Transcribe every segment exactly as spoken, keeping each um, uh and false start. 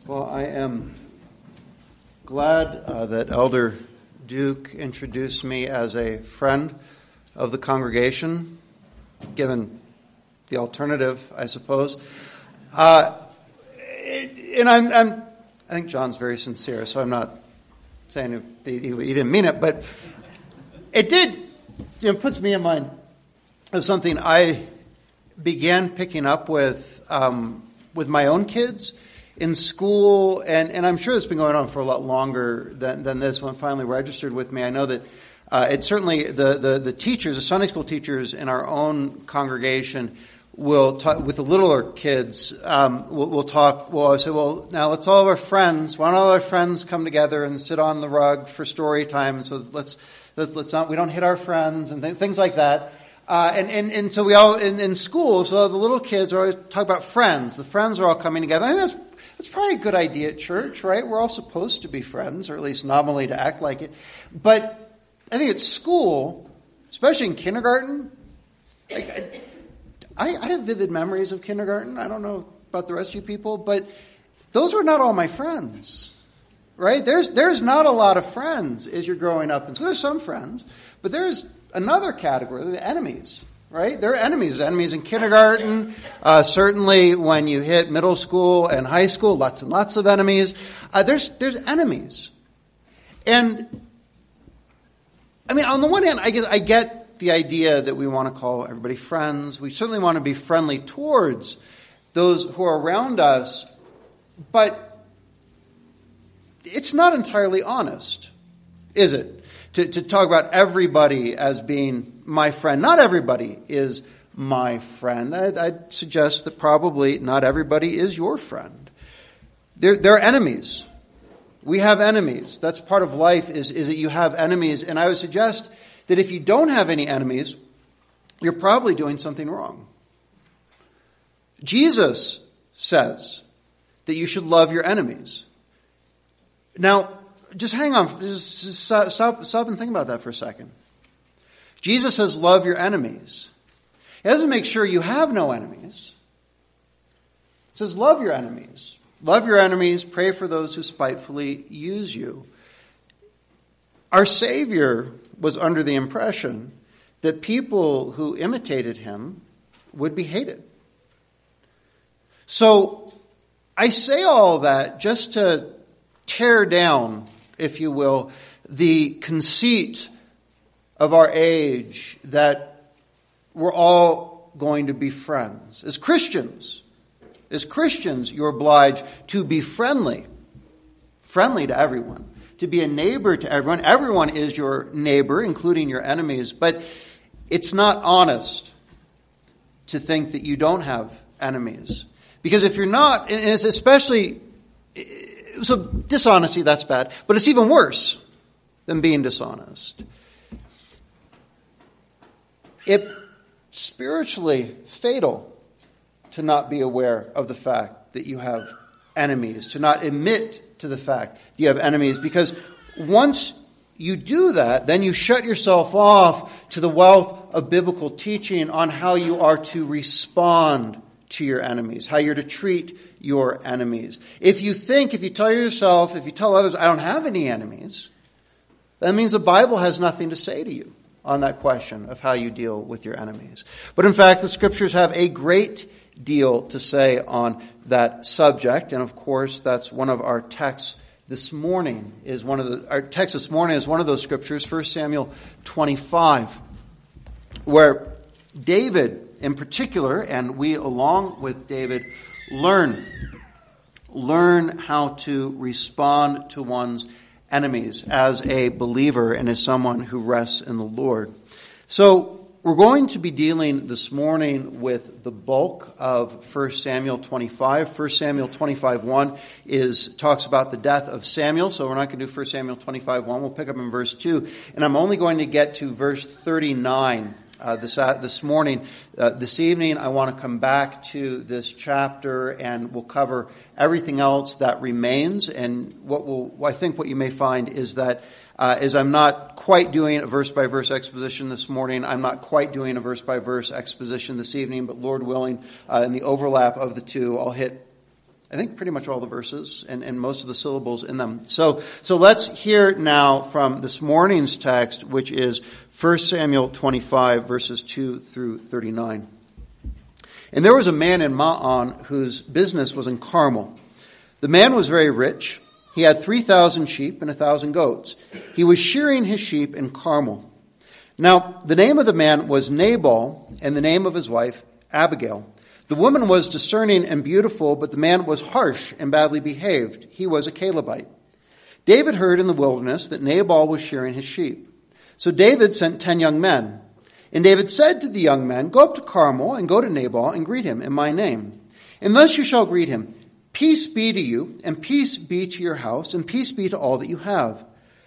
Well, I am glad uh, that Elder Duke introduced me as a friend of the congregation, given the alternative, I suppose. Uh, it, and I'm, I'm, I think John's very sincere, so I'm not saying he, he didn't mean it, but it did, you know, puts me in mind of something I began picking up with um, with my own kids in school, and, and I'm sure it's been going on for a lot longer than, than this when it finally registered with me. I know that uh, it certainly, the, the, the teachers, the Sunday school teachers in our own congregation will talk, with the littler kids, um, we'll, we'll talk, we'll always say, well, now let's all of our friends, why don't all our friends come together and sit on the rug for story time, so let's, let's, let's not, we don't hit our friends, and th- things like that. Uh, and, and, and so we all, in, in school, so the little kids are always talking about friends. The friends are all coming together. I think that's It's probably a good idea at church, right? We're all supposed to be friends, or at least nominally to act like it. But I think at school, especially in kindergarten, like, I, I have vivid memories of kindergarten. I don't know about the rest of you people, but those were not all my friends, right? There's there's not a lot of friends as you're growing up. And so there's some friends, but there's another category, the enemies. Right? There are enemies, enemies in kindergarten, uh, certainly when you hit middle school and high school, lots and lots of enemies. Uh, there's, there's enemies. And, I mean, on the one hand, I guess I get the idea that we want to call everybody friends. We certainly want to be friendly towards those who are around us, but it's not entirely honest, is it? To, to talk about everybody as being my friend. Not everybody is my friend. I'd, I'd suggest that probably not everybody is your friend. There, there are enemies. We have enemies. That's part of life, is, is that you have enemies. And I would suggest that if you don't have any enemies, you're probably doing something wrong. Jesus says that you should love your enemies. Now, just hang on. Just stop, stop and think about that for a second. Jesus says, love your enemies. He doesn't make sure you have no enemies. He says, love your enemies. Love your enemies. Pray for those who spitefully use you. Our Savior was under the impression that people who imitated him would be hated. So I say all that just to tear down, if you will, the conceit of our age that we're all going to be friends. As Christians, as Christians, you're obliged to be friendly, friendly to everyone, to be a neighbor to everyone. Everyone is your neighbor, including your enemies, but it's not honest to think that you don't have enemies. Because if you're not, and it's especially, so dishonesty, that's bad, but it's even worse than being dishonest. It's spiritually fatal to not be aware of the fact that you have enemies, to not admit to the fact that you have enemies, because once you do that, then you shut yourself off to the wealth of biblical teaching on how you are to respond to your enemies, how you're to treat your enemies. If you think, if you tell yourself, if you tell others, I don't have any enemies, that means the Bible has nothing to say to you on that question of how you deal with your enemies. But in fact, the Scriptures have a great deal to say on that subject. And of course, that's one of our texts this morning, is one of the, our text this morning is one of those Scriptures, First Samuel twenty-five, where David in particular, and we along with David, learn, learn how to respond to one's enemies as a believer and as someone who rests in the Lord. So we're going to be dealing this morning with the bulk of First Samuel twenty-five. First Samuel twenty-five one is talks about the death of Samuel, so we're not going to do First Samuel twenty-five one. We'll pick up in verse two, and I'm only going to get to verse thirty-nine uh, this uh, this morning. Uh, this evening, I want to come back to this chapter, and we'll cover everything else that remains. And what will I think what you may find is that uh, is I'm not quite doing a verse by verse exposition this morning. I'm not quite doing a verse by verse exposition this evening, but Lord willing, uh, in the overlap of the two, I'll hit I think pretty much all the verses and, and most of the syllables in them. So, so let's hear now from this morning's text, which is First Samuel twenty-five, verses two through thirty-nine. And there was a man in Ma'on whose business was in Carmel. The man was very rich. He had three thousand sheep and a thousand goats. He was shearing his sheep in Carmel. Now, the name of the man was Nabal, and the name of his wife Abigail. The woman was discerning and beautiful, but the man was harsh and badly behaved. He was a Calebite. David heard in the wilderness that Nabal was shearing his sheep. So David sent ten young men. And David said to the young men, "Go up to Carmel and go to Nabal and greet him in my name. And thus you shall greet him, 'Peace be to you, and peace be to your house, and peace be to all that you have.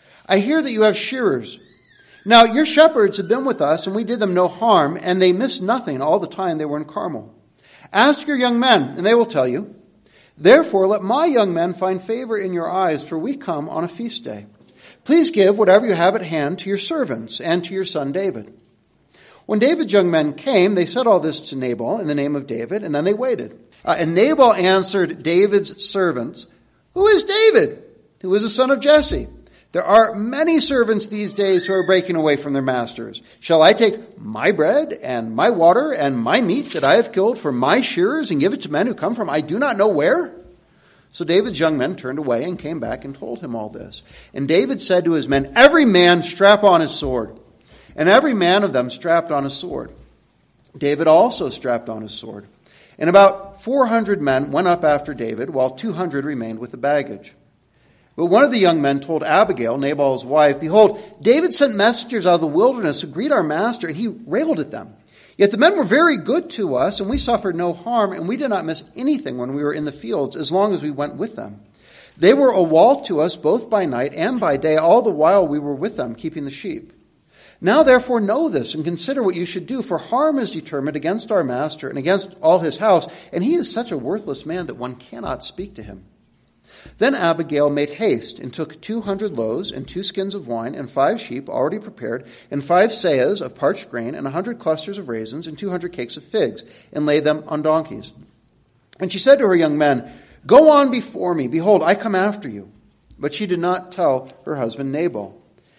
I hear that you have shearers. Now your shepherds have been with us, and we did them no harm, and they missed nothing all the time they were in Carmel. Ask your young men, and they will tell you. Therefore let my young men find favor in your eyes, for we come on a feast day. Please give whatever you have at hand to your servants and to your son David.' When David's young men came, they said all this to Nabal in the name of David, and then they waited. Uh, and Nabal answered David's servants, 'Who is David? Who is the son of Jesse? There are many servants these days who are breaking away from their masters. Shall I take my bread and my water and my meat that I have killed for my shearers and give it to men who come from I do not know where?' So David's young men turned away and came back and told him all this. And David said to his men, 'Every man strap on his sword.' And every man of them strapped on his sword. David also strapped on his sword. And about four hundred men went up after David, while two hundred remained with the baggage. But one of the young men told Abigail, Nabal's wife, 'Behold, David sent messengers out of the wilderness to greet our master, and he railed at them. Yet the men were very good to us, and we suffered no harm, and we did not miss anything when we were in the fields, as long as we went with them. They were a wall to us both by night and by day, all the while we were with them, keeping the sheep. Now therefore know this, and consider what you should do, for harm is determined against our master and against all his house, and he is such a worthless man that one cannot speak to him.' Then Abigail made haste and took two hundred loaves and two skins of wine and five sheep already prepared and five seahs of parched grain and a hundred clusters of raisins and two hundred cakes of figs and laid them on donkeys. And she said to her young men, 'Go on before me. Behold, I come after you.' But she did not tell her husband Nabal.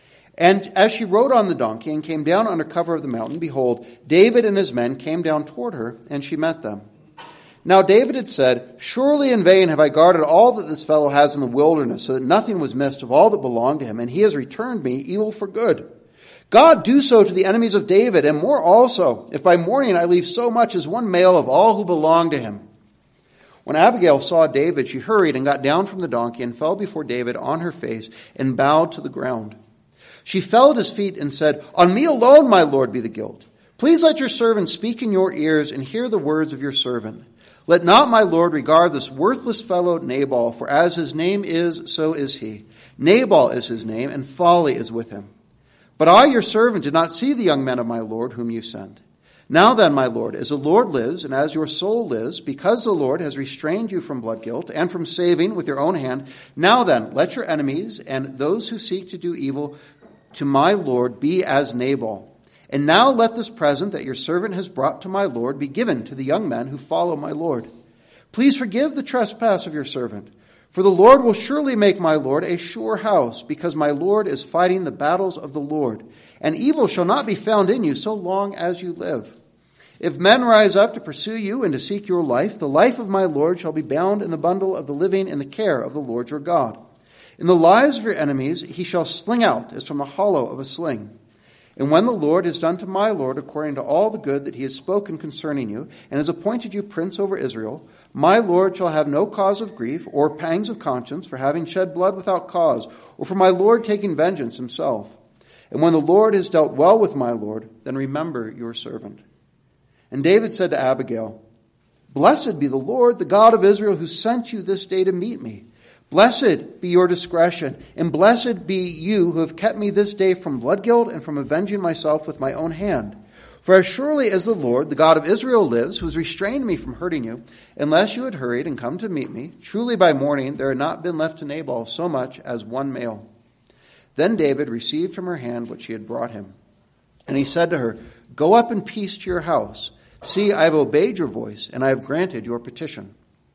And as she rode on the donkey and came down under cover of the mountain, behold, David and his men came down toward her, and she met them. Now David had said, 'Surely in vain have I guarded all that this fellow has in the wilderness, so that nothing was missed of all that belonged to him, and he has returned me evil for good. God do so to the enemies of David, and more also, if by morning I leave so much as one male of all who belong to him.' When Abigail saw David, she hurried and got down from the donkey and fell before David on her face and bowed to the ground. She fell at his feet and said, 'On me alone, my lord, be the guilt. Please let your servant speak in your ears and hear the words of your servant. Let not my lord regard this worthless fellow Nabal, for as his name is, so is he. Nabal is his name, and folly is with him. But I, your servant, did not see the young men of my lord whom you sent. Now then, my lord, as the Lord lives, and as your soul lives, because the Lord has restrained you from blood guilt and from saving with your own hand, now then, let your enemies and those who seek to do evil to my lord be as Nabal. And now let this present that your servant has brought to my lord be given to the young men who follow my lord. Please forgive the trespass of your servant, for the Lord will surely make my lord a sure house, because my lord is fighting the battles of the Lord, and evil shall not be found in you so long as you live. If men rise up to pursue you and to seek your life, the life of my lord shall be bound in the bundle of the living in the care of the Lord your God. In the lives of your enemies he shall sling out as from the hollow of a sling. And when the Lord has done to my lord according to all the good that he has spoken concerning you, and has appointed you prince over Israel, my lord shall have no cause of grief or pangs of conscience for having shed blood without cause, or for my lord taking vengeance himself. And when the Lord has dealt well with my lord, then remember your servant.' And David said to Abigail, 'Blessed be the Lord, the God of Israel, who sent you this day to meet me. Blessed be your discretion, and blessed be you who have kept me this day from blood guilt and from avenging myself with my own hand. For as surely as the Lord, the God of Israel, lives, who has restrained me from hurting you, unless you had hurried and come to meet me, truly by morning there had not been left to Nabal so much as one male.' Then David received from her hand what she had brought him. And he said to her, 'Go up in peace to your house. See, I have obeyed your voice, and I have granted your petition.'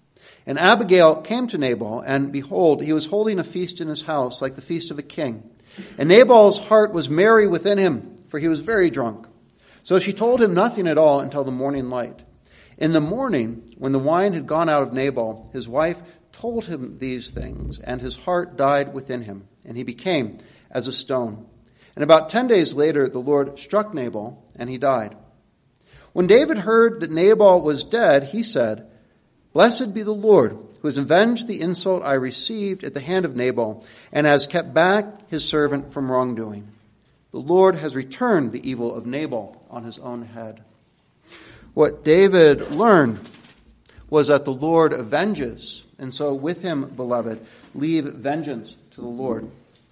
And Abigail came to Nabal, and behold, he was holding a feast in his house, like the feast of a king. And Nabal's heart was merry within him, for he was very drunk. So she told him nothing at all until the morning light. In the morning, when the wine had gone out of Nabal, his wife told him these things, and his heart died within him, and he became as a stone. And about ten days later, the Lord struck Nabal, and he died. When David heard that Nabal was dead, he said, "Blessed be the Lord, who has avenged the insult I received at the hand of Nabal, and has kept back his servant from wrongdoing. The Lord has returned the evil of Nabal on his own head." What David learned was that the Lord avenges, and so with him, beloved, leave vengeance to the Lord.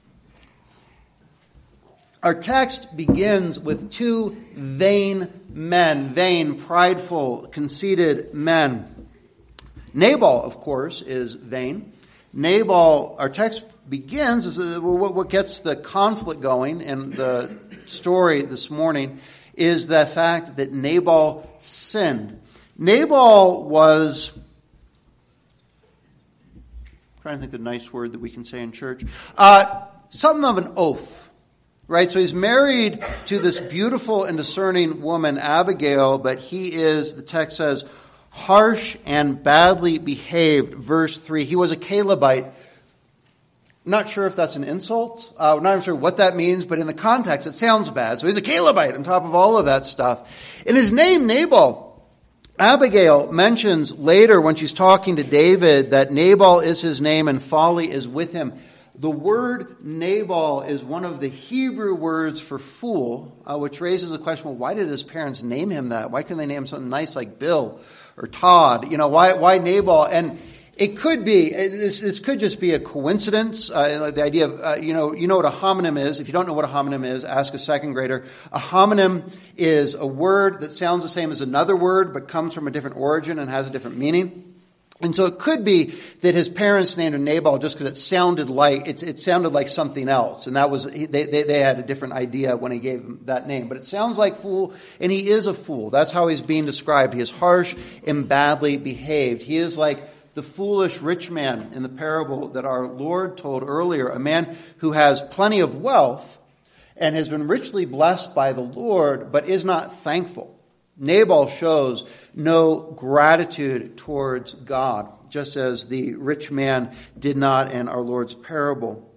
Our text begins with two vain men, vain, prideful, conceited men. Nabal, of course, is vain. Nabal, our text begins, what gets the conflict going in the story this morning is the fact that Nabal sinned. Nabal was, I'm trying to think of a nice word that we can say in church, uh, something of an oaf. Right, so he's married to this beautiful and discerning woman, Abigail, but he is, the text says, harsh and badly behaved. Verse three, he was a Calebite. Not sure if that's an insult. Uh, not even sure what that means, but in the context, it sounds bad. So he's a Calebite on top of all of that stuff. In his name, Nabal, Abigail mentions later when she's talking to David that Nabal is his name and folly is with him. The word Nabal is one of the Hebrew words for fool, uh, which raises a question, well, why did his parents name him that? Why couldn't they name him something nice like Bill or Todd? You know, why why Nabal? And it could be, this, this could just be a coincidence. Uh, the idea of, uh, you know, you know what a homonym is. If you don't know what a homonym is, ask a second grader. A homonym is a word that sounds the same as another word, but comes from a different origin and has a different meaning. And so it could be that his parents named him Nabal just because it sounded like it, it sounded like something else, and that was they, they they had a different idea when he gave him that name. But it sounds like fool, and he is a fool. That's how he's being described. He is harsh and badly behaved. He is like the foolish rich man in the parable that our Lord told earlier, a man who has plenty of wealth and has been richly blessed by the Lord, but is not thankful. Nabal shows no gratitude towards God, just as the rich man did not in our Lord's parable.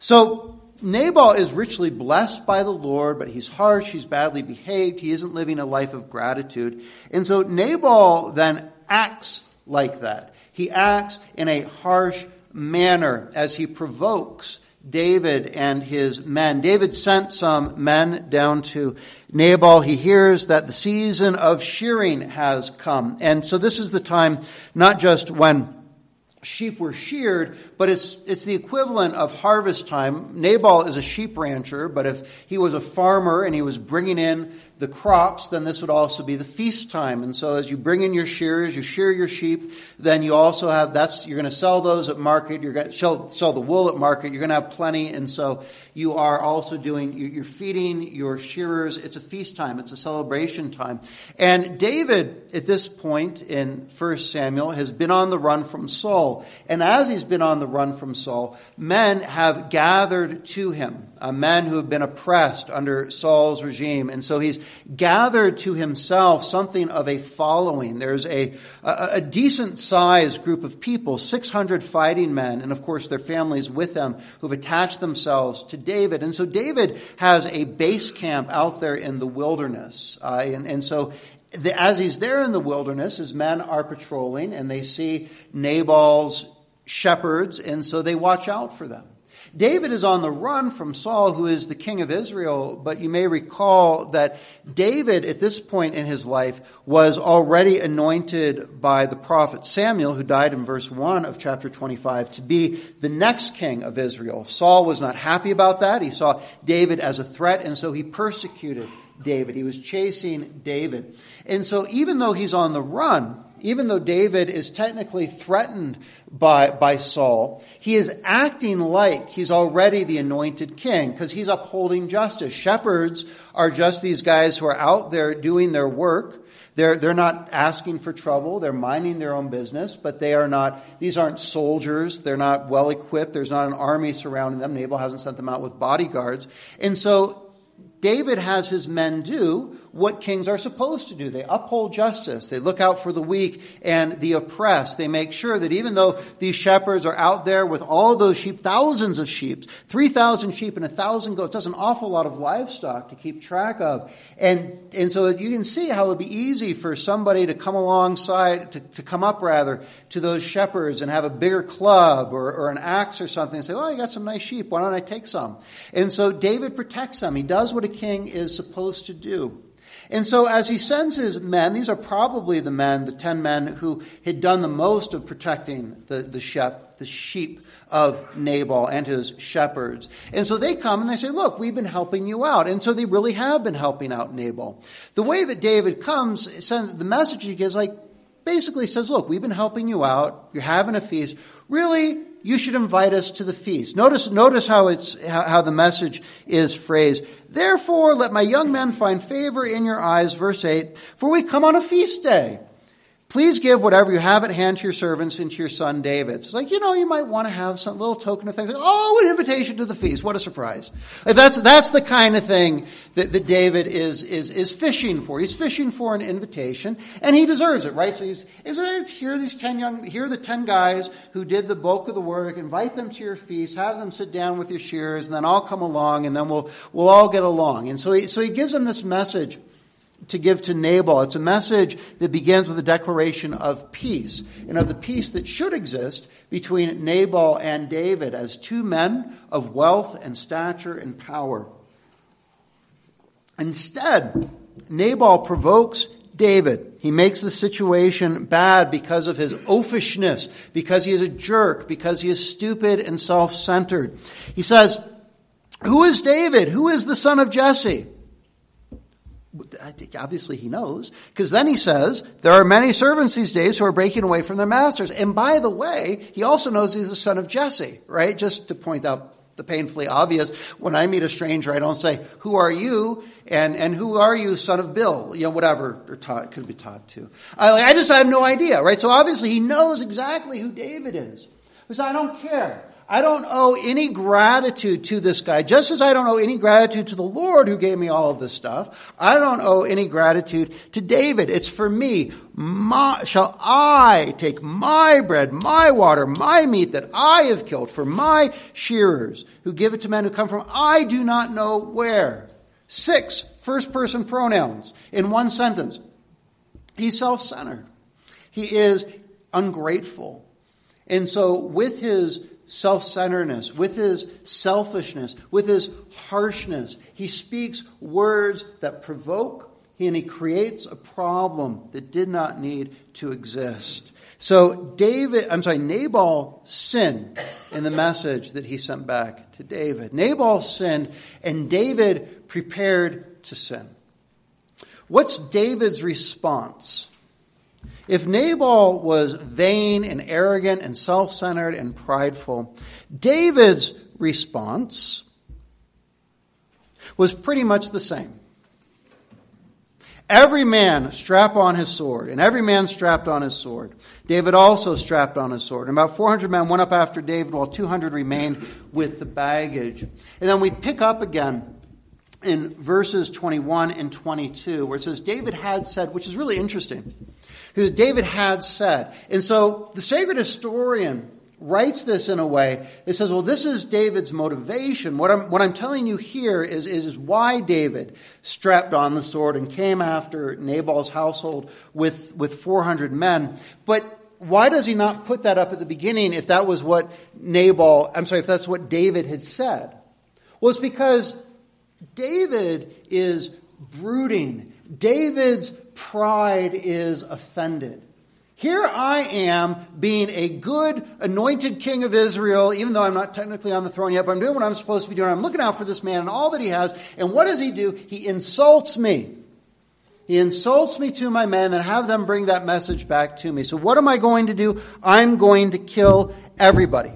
So Nabal is richly blessed by the Lord, but he's harsh, he's badly behaved, he isn't living a life of gratitude. And so Nabal then acts like that. He acts in a harsh manner as he provokes David and his men. David sent some men down to Nabal. He hears that the season of shearing has come. And so this is the time not just when sheep were sheared, but it's it's the equivalent of harvest time. Nabal is a sheep rancher, but if he was a farmer and he was bringing in the crops, then this would also be the feast time. And so as you bring in your shearers, you shear your sheep, then you also have, that's, you're going to sell those at market, you're going to sell, sell the wool at market, you're going to have plenty, and so you are also doing, you're feeding your shearers. It's a feast time, it's a celebration time. And David, at this point in First Samuel, has been on the run from Saul. And as he's been on the run from Saul, men have gathered to him, uh, men who have been oppressed under Saul's regime. And so he's gathered to himself something of a following. There's a, a, a decent sized group of people, six hundred fighting men, and of course their families with them, who've attached themselves to David. And so David has a base camp out there in the wilderness. Uh, and, and so the, as he's there in the wilderness, his men are patrolling and they see Nabal's shepherds, and so they watch out for them. David is on the run from Saul, who is the king of Israel, but you may recall that David, at this point in his life, was already anointed by the prophet Samuel, who died in verse one of chapter twenty-five, to be the next king of Israel. Saul was not happy about that. He saw David as a threat, and so he persecuted David. He was chasing David. And so even though he's on the run, even though David is technically threatened by, by Saul, he is acting like he's already the anointed king because he's upholding justice. Shepherds are just these guys who are out there doing their work. They're, they're not asking for trouble. They're minding their own business, but they are not, these aren't soldiers. They're not well equipped. There's not an army surrounding them. Nabal hasn't sent them out with bodyguards. And so David has his men do what kings are supposed to do. They uphold justice. They look out for the weak and the oppressed. They make sure that even though these shepherds are out there with all those sheep, thousands of sheep, three thousand sheep and one thousand goats, that's an awful lot of livestock to keep track of. And and so you can see how it would be easy for somebody to come alongside, to, to come up rather, to those shepherds and have a bigger club or, or an axe or something and say, oh, you got some nice sheep. Why don't I take some? And so David protects them. He does what a king is supposed to do. And so as he sends his men, these are probably the men, the ten men who had done the most of protecting the, the, shep, the sheep of Nabal and his shepherds. And so they come and they say, look, we've been helping you out. And so they really have been helping out Nabal. The way that David comes, sends the message he gives, like, basically says, look, we've been helping you out. You're having a feast. Really, you should invite us to the feast. Notice, notice how it's, how, how the message is phrased. Therefore, let my young men find favor in your eyes, verse eight, for we come on a feast day. Please give whatever you have at hand to your servants and to your son David. It's like, you know, you might want to have some little token of things. Like, oh, an invitation to the feast. What a surprise. Like that's, that's the kind of thing that, that David is, is, is fishing for. He's fishing for an invitation, and he deserves it, right? So he's, is it, here are these ten young, here are the ten guys who did the bulk of the work. Invite them to your feast, have them sit down with your shearers, and then I'll come along, and then we'll, we'll all get along. And so he, so he gives them this message to give to Nabal. It's a message that begins with a declaration of peace, and of the peace that should exist between Nabal and David as two men of wealth and stature and power. Instead, Nabal provokes David. He makes the situation bad because of his oafishness, because he is a jerk, because he is stupid and self-centered. He says, who is David? Who is the son of Jesse? I think obviously he knows, because then he says, there are many servants these days who are breaking away from their masters. And by the way, he also knows he's the son of Jesse, right? Just to point out the painfully obvious, when I meet a stranger, I don't say, who are you? And and who are you, son of Bill? You know, whatever. Or Todd, could be Todd too. I, I just I have no idea, right? So obviously he knows exactly who David is. So I don't care. I don't owe any gratitude to this guy, just as I don't owe any gratitude to the Lord who gave me all of this stuff. I don't owe any gratitude to David. It's for me. My, shall I take my bread, my water, my meat that I have killed for my shearers who give it to men who come from I do not know where. Six first-person pronouns in one sentence. He's self-centered. He is ungrateful. And so with his self-centeredness, with his selfishness, with his harshness, he speaks words that provoke, and he creates a problem that did not need to exist. So David, I'm sorry, Nabal sinned in the message that he sent back to David. Nabal sinned, and David prepared to sin. What's David's response? If Nabal was vain and arrogant and self-centered and prideful, David's response was pretty much the same. Every man strap on his sword, and every man strapped on his sword. David also strapped on his sword. And about four hundred men went up after David, while two hundred remained with the baggage. And then we pick up again in verses twenty-one and twenty-two, where it says, David had said, which is really interesting, because David had said. And so the sacred historian writes this in a way that says, well, this is David's motivation. What I'm, what I'm telling you here is, is, is why David strapped on the sword and came after Nabal's household with, with four hundred men. But why does he not put that up at the beginning if that was what Nabal, I'm sorry, if that's what David had said? Well, it's because David is brooding. David's pride is offended. Here I am being a good anointed king of Israel, even though I'm not technically on the throne yet, but I'm doing what I'm supposed to be doing. I'm looking out for this man and all that he has. And what does he do? He insults me. He insults me to my men and have them bring that message back to me. So what am I going to do? I'm going to kill everybody.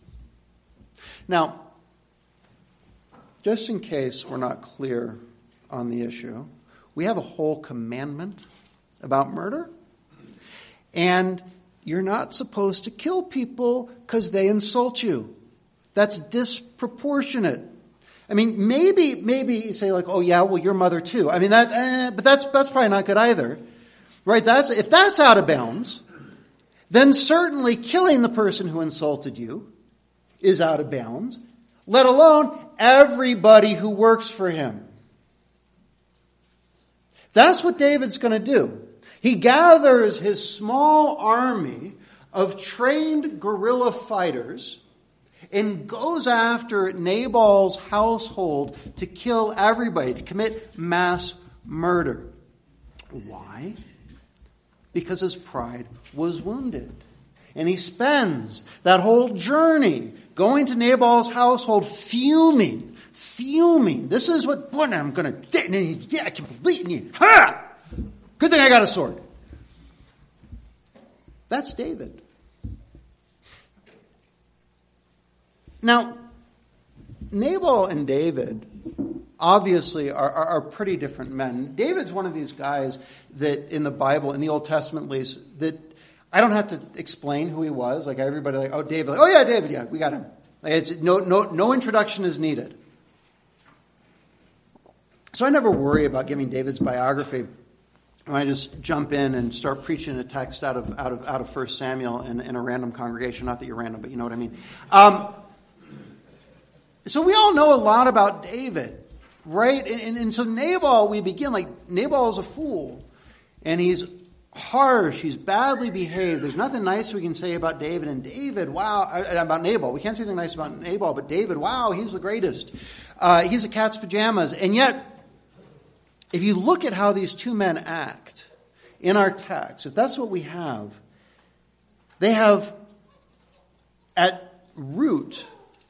Now, just in case we're not clear on the issue, we have a whole commandment about murder. And you're not supposed to kill people because they insult you. That's disproportionate. I mean, maybe, maybe you say like, oh yeah, well, your mother too. I mean, that, eh, but that's, that's probably not good either. Right? That's, if that's out of bounds, then certainly killing the person who insulted you is out of bounds, let alone everybody who works for him. That's what David's going to do. He gathers his small army of trained guerrilla fighters and goes after Nabal's household to kill everybody, to commit mass murder. Why? Because his pride was wounded. And he spends that whole journey going to Nabal's household fuming, fuming. This is what, what I'm going to, yeah, I can believe you. Ha! Good thing I got a sword. That's David. Now, Nabal and David obviously are, are, are pretty different men. David's one of these guys that in the Bible, in the Old Testament at least, that I don't have to explain who he was. Like everybody like, oh, David. Like, oh, yeah, David. Yeah, we got him. Like it's, no, no, no introduction is needed. So I never worry about giving David's biography. I just jump in and start preaching a text out of out of out of First Samuel in, in a random congregation. Not that you're random, but you know what I mean. Um, so we all know a lot about David, right? And, and, and so Nabal, we begin like Nabal is a fool, and he's harsh. He's badly behaved. There's nothing nice we can say about David. And David, wow, about Nabal. We can't say anything nice about Nabal, but David, wow, he's the greatest. Uh, he's a cat's pajamas, and yet. If you look at how these two men act in our text, if that's what we have, they have at root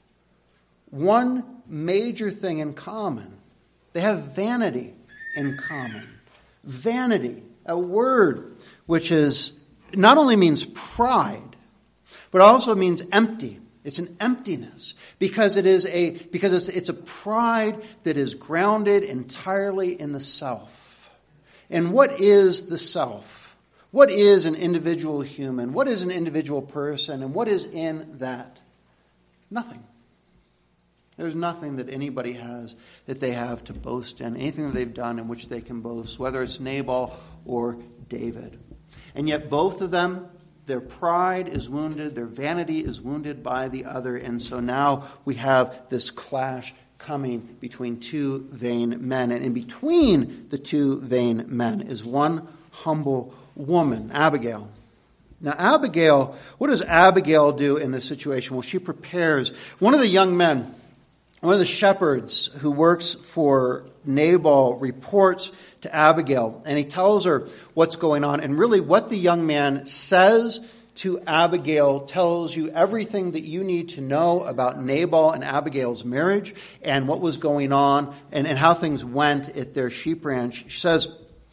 one major thing in common. They have vanity in common. Vanity, a word which is not only means pride, but also means empty. It's an emptiness because it is a because it's, it's a pride that is grounded entirely in the self. And what is the self? What is an individual human? What is an individual person? And what is in that? Nothing. There's nothing that anybody has that they have to boast in, anything that they've done in which they can boast, whether it's Nabal or David. And yet both of them, their pride is wounded, their vanity is wounded by the other, and so now we have this clash coming between two vain men. And in between the two vain men is one humble woman, Abigail. Now, Abigail, what does Abigail do in this situation? Well, she prepares. One of the young men, one of the shepherds who works for Nabal reports to Abigail, and he tells her what's going on. And really what the young man says to Abigail tells you everything that you need to know about Nabal and Abigail's marriage and what was going on and, and how things went at their sheep ranch. She says,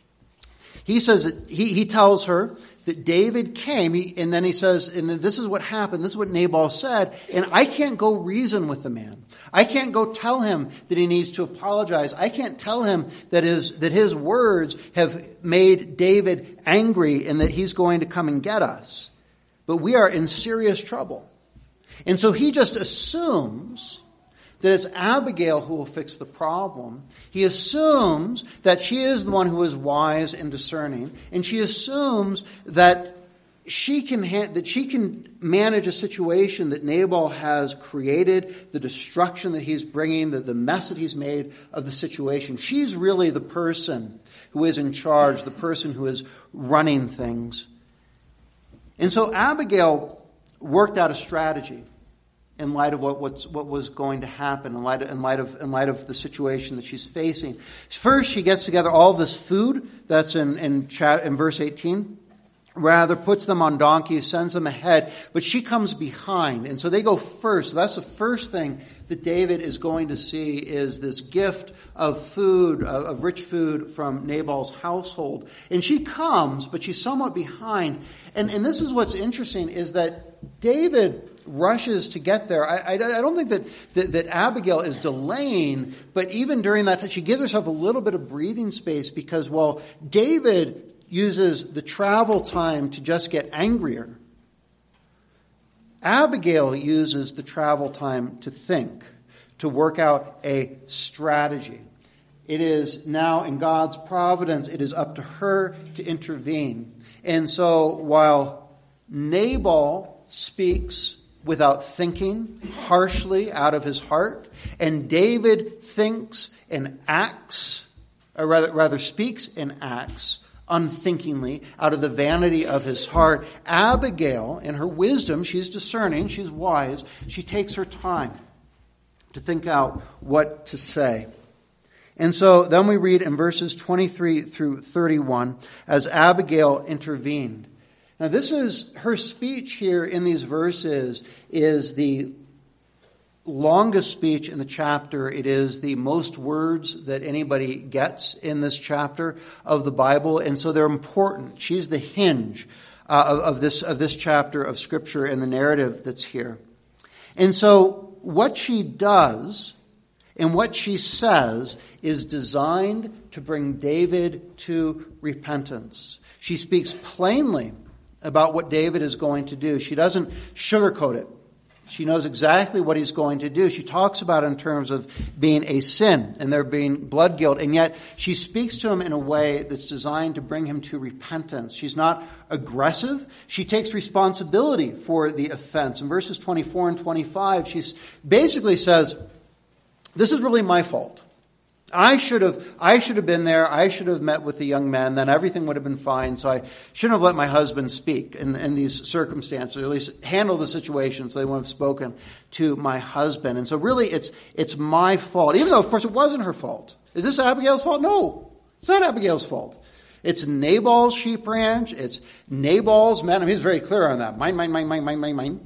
he says, that he, he tells her that David came, he, and then he says, and this is what happened, this is what Nabal said, and I can't go reason with the man. I can't go tell him that he needs to apologize. I can't tell him that his, that his words have made David angry and that he's going to come and get us. But we are in serious trouble. And so he just assumes that it's Abigail who will fix the problem. He assumes that she is the one who is wise and discerning, and she assumes that she can ha- that she can manage a situation that Nabal has created, the destruction that he's bringing, the, the mess that he's made of the situation. She's really the person who is in charge, the person who is running things. And so Abigail worked out a strategy in light of what what's, what was going to happen, in light of, in light of in light of the situation that she's facing. First, she gets together all this food that's in in, chat, in verse eighteen. Rather, puts them on donkeys, sends them ahead, but she comes behind, and so they go first. So that's the first thing that David is going to see is this gift of food, of rich food from Nabal's household. And she comes, but she's somewhat behind. And, and this is what's interesting, is that David rushes to get there. I, I, I don't think that, that, that Abigail is delaying, but even during that time, she gives herself a little bit of breathing space because while David uses the travel time to just get angrier. Abigail uses the travel time to think, to work out a strategy. It is now in God's providence, it is up to her to intervene. And so while Nabal speaks without thinking, harshly out of his heart, and David thinks and acts, or rather, rather speaks and acts unthinkingly out of the vanity of his heart, Abigail, in her wisdom, she's discerning, she's wise, she takes her time to think out what to say. And so then we read in verses twenty-three through thirty-one, as Abigail intervened. Now this is, her speech here in these verses is the longest speech in the chapter. It is the most words that anybody gets in this chapter of the Bible, and so they're important. She's the hinge uh, of, of this of this chapter of Scripture and the narrative that's here. And so what she does and what she says is designed to bring David to repentance. She speaks plainly about what David is going to do. She doesn't sugarcoat it. She knows exactly what he's going to do. She talks about it in terms of being a sin and there being blood guilt, and yet she speaks to him in a way that's designed to bring him to repentance. She's not aggressive. She takes responsibility for the offense. In verses twenty-four and twenty-five, she basically says, this is really my fault. I should have, I should have been there. I should have met with the young men. Then everything would have been fine. So I shouldn't have let my husband speak in, in these circumstances, or at least handle the situation so they wouldn't have spoken to my husband. And so really it's, it's my fault. Even though, of course, it wasn't her fault. Is this Abigail's fault? No, it's not Abigail's fault. It's Nabal's sheep ranch. It's Nabal's men. I mean, he's very clear on that. Mine, mine, mine, mine, mine, mine, mine.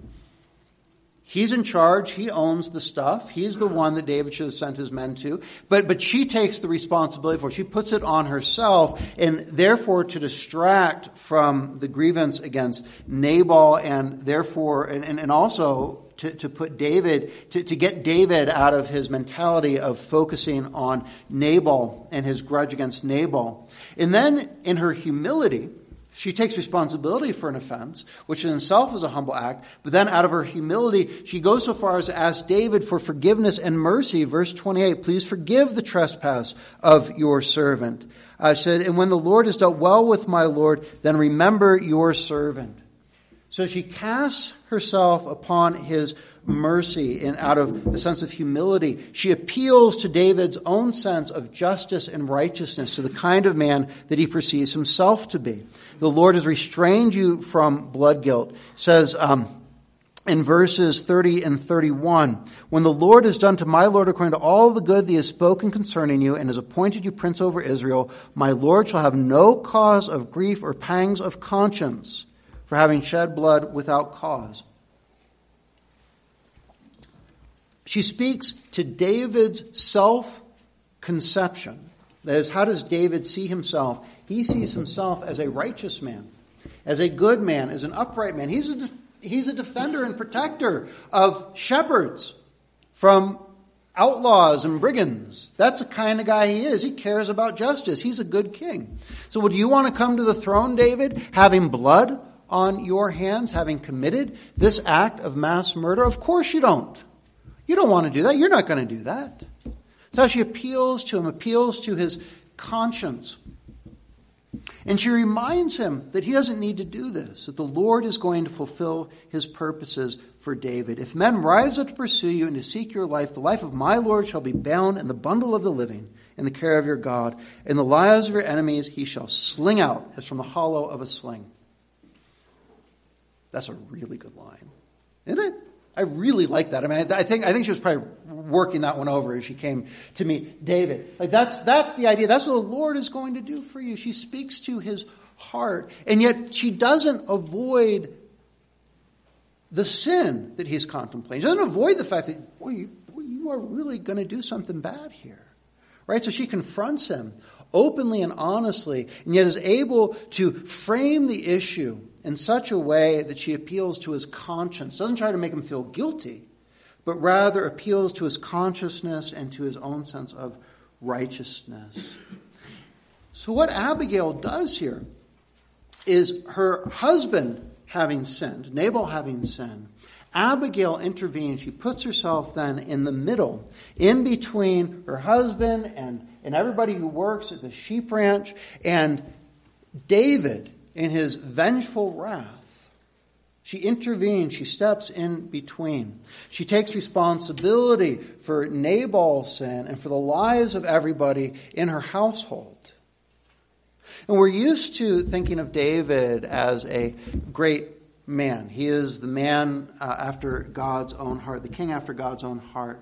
He's in charge. He owns the stuff. He's the one that David should have sent his men to. But but she takes the responsibility for it. She puts it on herself, and therefore to distract from the grievance against Nabal, and therefore and, and, and also to, to put David, to, to get David out of his mentality of focusing on Nabal and his grudge against Nabal. And then in her humility, she takes responsibility for an offense, which in itself is a humble act. But then out of her humility, she goes so far as to ask David for forgiveness and mercy. Verse twenty-eight, please forgive the trespass of your servant. I said, and when the Lord has dealt well with my Lord, then remember your servant. So she casts herself upon his mercy, and out of a sense of humility, she appeals to David's own sense of justice and righteousness, to the kind of man that he perceives himself to be. The Lord has restrained you from blood guilt. It says um, in verses thirty and thirty-one, when the Lord has done to my Lord according to all the good that he has spoken concerning you, and has appointed you prince over Israel, my Lord shall have no cause of grief or pangs of conscience for having shed blood without cause. She speaks to David's self-conception. That is, how does David see himself? He sees himself as a righteous man, as a good man, as an upright man. He's a, he's a defender and protector of shepherds from outlaws and brigands. That's the kind of guy he is. He cares about justice. He's a good king. So would you want to come to the throne, David, having blood on your hands, having committed this act of mass murder? Of course you don't. You don't want to do that. You're not going to do that. So she appeals to him, appeals to his conscience. And she reminds him that he doesn't need to do this, that the Lord is going to fulfill his purposes for David. If men rise up to pursue you and to seek your life, the life of my Lord shall be bound in the bundle of the living in the care of your God. In the lives of your enemies he shall sling out as from the hollow of a sling. That's a really good line, isn't it? I really like that. I mean, I think I think she was probably working that one over as she came to meet David. Like that's that's the idea. That's what the Lord is going to do for you. She speaks to his heart, and yet she doesn't avoid the sin that he's contemplating. She doesn't avoid the fact that, boy, you, boy, you are really going to do something bad here, right? So she confronts him openly and honestly, and yet is able to frame the issue in such a way that she appeals to his conscience, doesn't try to make him feel guilty, but rather appeals to his consciousness and to his own sense of righteousness. So what Abigail does here is her husband having sinned, Nabal having sinned. Abigail intervenes. She puts herself then in the middle, in between her husband and, and everybody who works at the sheep ranch, and David in his vengeful wrath. She intervenes. She steps in between. She takes responsibility for Nabal's sin and for the lives of everybody in her household. And we're used to thinking of David as a great man. He is the man uh, after God's own heart, the king after God's own heart.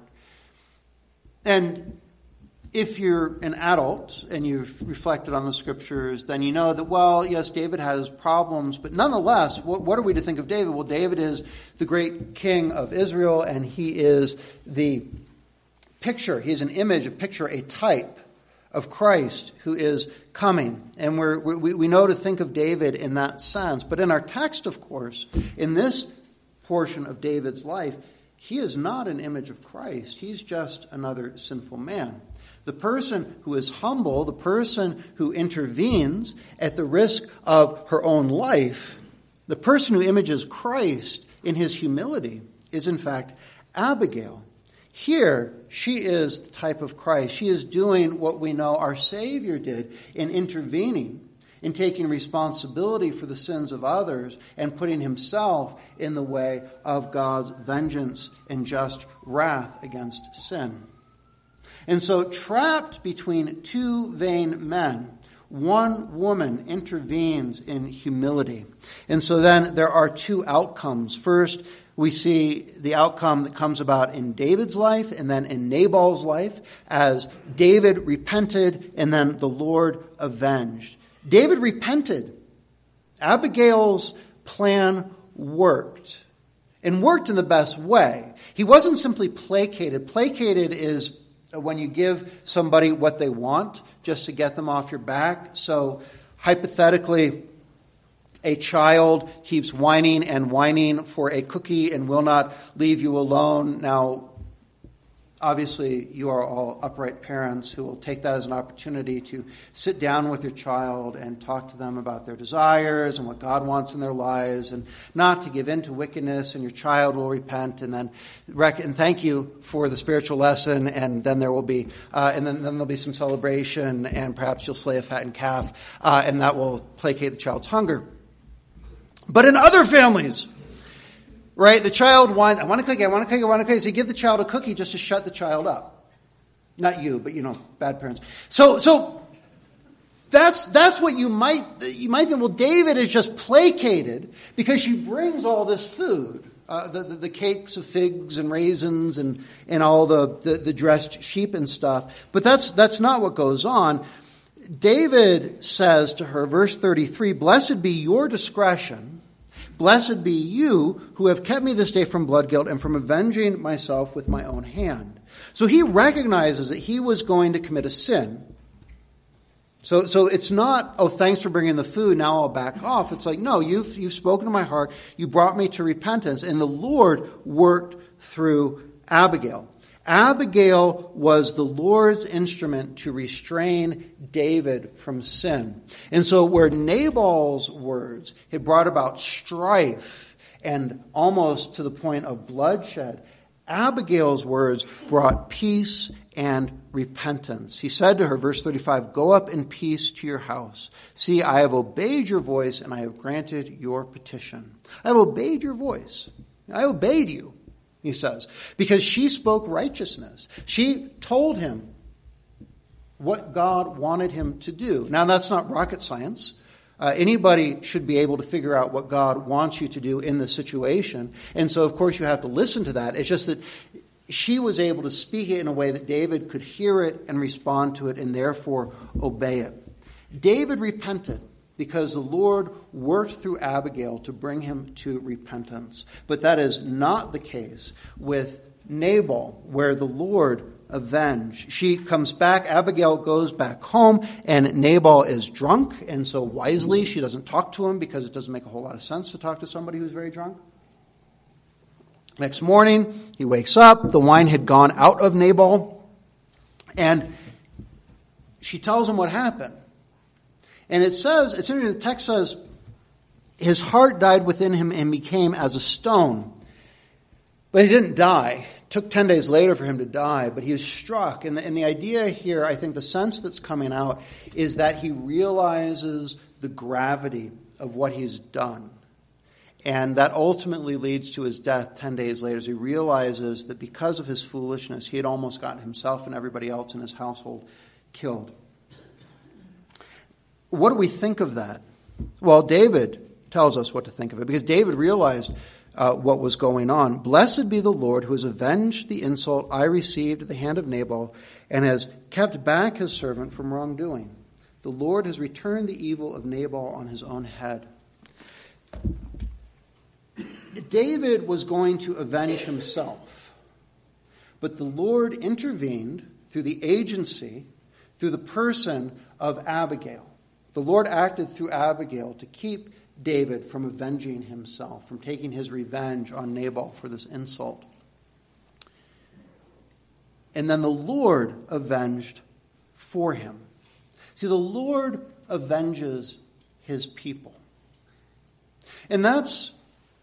And if you're an adult and you've reflected on the scriptures, then you know that, well, yes, David has problems, but nonetheless, what, what are we to think of David? Well, David is the great king of Israel, and he is the picture, he's an image, a picture, a type of Christ who is coming. And we're, we, we know to think of David in that sense. But in our text, of course, in this portion of David's life, he is not an image of Christ. He's just another sinful man. The person who is humble, the person who intervenes at the risk of her own life, the person who images Christ in his humility is in fact Abigail. Here, she is the type of Christ. She is doing what we know our Savior did in intervening, in taking responsibility for the sins of others and putting himself in the way of God's vengeance and just wrath against sin. And so, trapped between two vain men, one woman intervenes in humility. And so then there are two outcomes. First, we see the outcome that comes about in David's life and then in Nabal's life as David repented and then the Lord avenged. David repented. Abigail's plan worked, and worked in the best way. He wasn't simply placated. Placated is when you give somebody what they want just to get them off your back. So hypothetically, a child keeps whining and whining for a cookie and will not leave you alone. Now, obviously, you are all upright parents who will take that as an opportunity to sit down with your child and talk to them about their desires and what God wants in their lives, and not to give in to wickedness, and your child will repent and then rec- and thank you for the spiritual lesson, and then there will be uh, and then, then there'll be some celebration, and perhaps you'll slay a fattened calf, uh, and that will placate the child's hunger. But in other families, right, the child wants, I want a cookie, I want a cookie, I want a cookie. So you give the child a cookie just to shut the child up. Not you, but you know, bad parents. So, so that's, that's what you might, you might think, well, David is just placated because she brings all this food. Uh, the, the, the cakes of figs and raisins and, and all the, the, the dressed sheep and stuff. But that's, that's not what goes on. David says to her, verse thirty-three, "Blessed be your discretion. Blessed be you who have kept me this day from blood guilt and from avenging myself with my own hand." So he recognizes that he was going to commit a sin. So, so it's not, oh, thanks for bringing the food, now I'll back off. It's like, no, you've, you've spoken to my heart. You brought me to repentance. And the Lord worked through Abigail. Abigail was the Lord's instrument to restrain David from sin. And so where Nabal's words had brought about strife and almost to the point of bloodshed, Abigail's words brought peace and repentance. He said to her, verse thirty-five, "Go up in peace to your house. See, I have obeyed your voice and I have granted your petition." I have obeyed your voice. I obeyed you, he says, because she spoke righteousness. She told him what God wanted him to do. Now, that's not rocket science. Uh, anybody should be able to figure out what God wants you to do in the situation. And so, of course, you have to listen to that. It's just that she was able to speak it in a way that David could hear it and respond to it and therefore obey it. David repented because the Lord worked through Abigail to bring him to repentance. But that is not the case with Nabal, where the Lord avenged. She comes back, Abigail goes back home, and Nabal is drunk, and so wisely she doesn't talk to him because it doesn't make a whole lot of sense to talk to somebody who's very drunk. Next morning, he wakes up, the wine had gone out of Nabal, and she tells him what happened. And it says, it's interesting, the text says, his heart died within him and became as a stone. But he didn't die. It took ten days later for him to die, but he was struck. And the, and the idea here, I think the sense that's coming out is that he realizes the gravity of what he's done. And that ultimately leads to his death ten days later, as he realizes that because of his foolishness, he had almost gotten himself and everybody else in his household killed. What do we think of that? Well, David tells us what to think of it, because David realized uh, what was going on. Blessed be the Lord who has avenged the insult I received at the hand of Nabal and has kept back his servant from wrongdoing. The Lord has returned the evil of Nabal on his own head. David was going to avenge himself, but the Lord intervened through the agency, through the person of Abigail. The Lord acted through Abigail to keep David from avenging himself, from taking his revenge on Nabal for this insult. And then the Lord avenged for him. See, the Lord avenges his people. And that's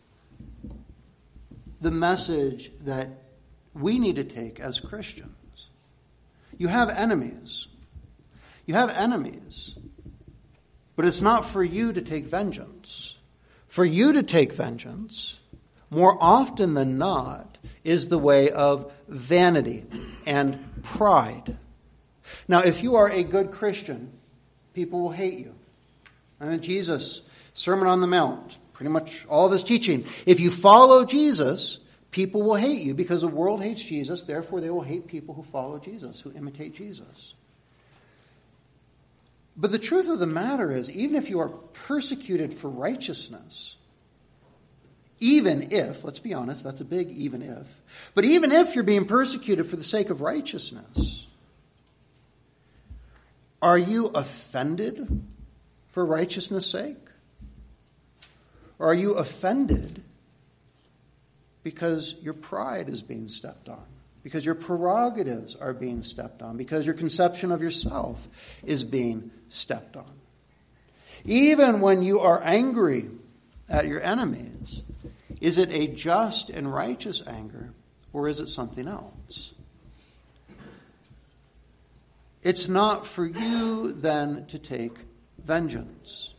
the message that we need to take as Christians. You have enemies. You have enemies. But it's not for you to take vengeance. For you to take vengeance, more often than not, is the way of vanity and pride. Now, if you are a good Christian, people will hate you. And Jesus, Sermon on the Mount, pretty much all of his teaching. If you follow Jesus, people will hate you because the world hates Jesus. Therefore, they will hate people who follow Jesus, who imitate Jesus. But the truth of the matter is, even if you are persecuted for righteousness, even if, let's be honest, that's a big even if, but even if you're being persecuted for the sake of righteousness, are you offended for righteousness' sake? Or are you offended because your pride is being stepped on? Because your prerogatives are being stepped on? Because your conception of yourself is being stepped on? Even when you are angry at your enemies, is it a just and righteous anger, or is it something else? It's not for you then to take vengeance.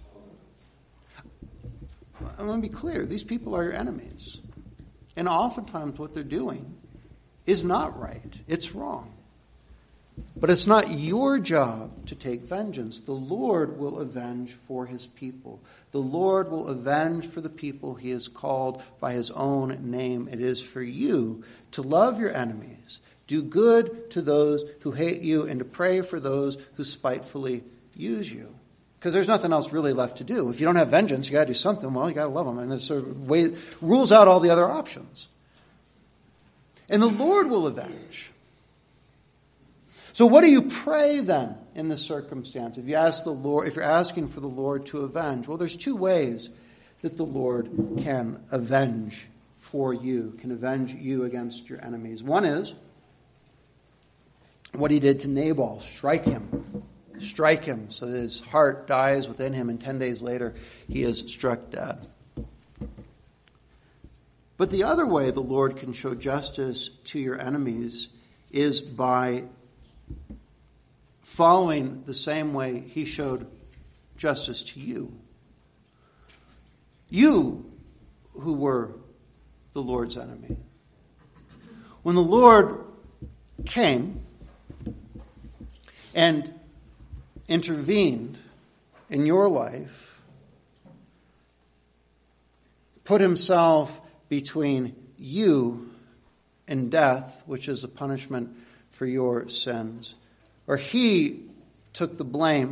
I want to be clear. These people are your enemies. And oftentimes what they're doing is not right. It's wrong. But it's not your job to take vengeance. The Lord will avenge for his people. The Lord will avenge for the people he has called by his own name. It is for you to love your enemies, do good to those who hate you, and to pray for those who spitefully use you. Because there's nothing else really left to do. If you don't have vengeance, you got to do something. Well, you got to love them. And this sort of way rules out all the other options. And the Lord will avenge. So what do you pray then in this circumstance? If you ask the Lord, if you're asking for the Lord to avenge, well, there's two ways that the Lord can avenge for you, can avenge you against your enemies. One is what he did to Nabal, strike him. Strike him so that his heart dies within him, and ten days later he is struck dead. But the other way the Lord can show justice to your enemies is by following the same way he showed justice to you. You who were the Lord's enemy. When the Lord came and intervened in your life, put himself between you and death, which is the punishment for your sins, or he took the blame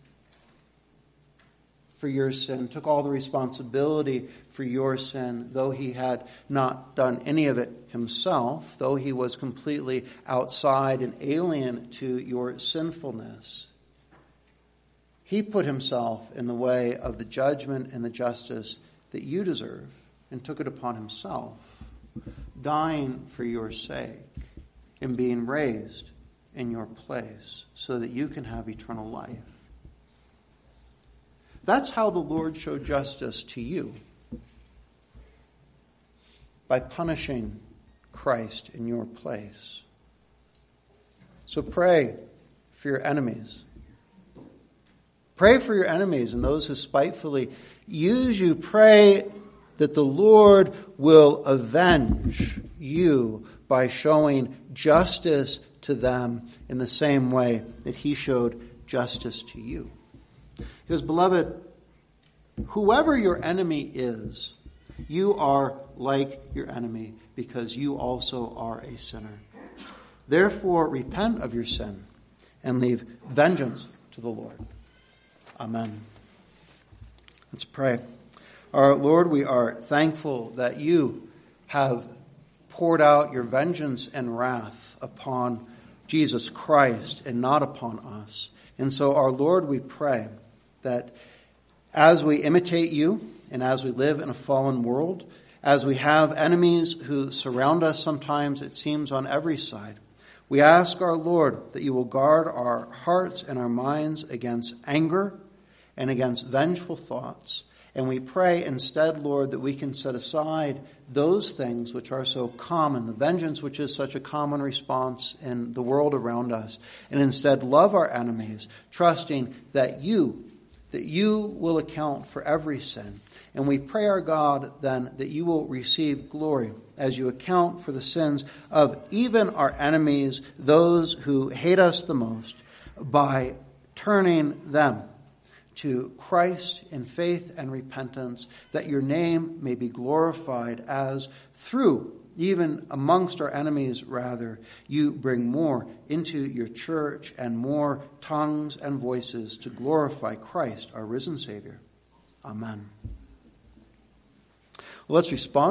for your sin, took all the responsibility for your sin, though he had not done any of it himself, though he was completely outside and alien to your sinfulness. He put himself in the way of the judgment and the justice that you deserve and took it upon himself, dying for your sake and being raised in your place so that you can have eternal life. That's how the Lord showed justice to you, by punishing Christ in your place. So pray for your enemies. Pray for your enemies and those who spitefully use you. Pray that the Lord will avenge you by showing justice to them in the same way that he showed justice to you. Because, beloved, whoever your enemy is, you are like your enemy because you also are a sinner. Therefore, repent of your sin and leave vengeance to the Lord. Amen. Let's pray. Our Lord, we are thankful that you have poured out your vengeance and wrath upon Jesus Christ and not upon us. And so, our Lord, we pray that as we imitate you and as we live in a fallen world, as we have enemies who surround us sometimes, it seems, on every side, we ask our Lord that you will guard our hearts and our minds against anger and against vengeful thoughts. And we pray instead, Lord, that we can set aside those things which are so common, the vengeance which is such a common response in the world around us, and instead love our enemies, trusting that you, that you will account for every sin. And we pray, our God, then, that you will receive glory as you account for the sins of even our enemies, those who hate us the most, by turning them to Christ in faith and repentance, that your name may be glorified as through, even amongst our enemies rather, you bring more into your church and more tongues and voices to glorify Christ, our risen Savior. Amen. Well, let's respond.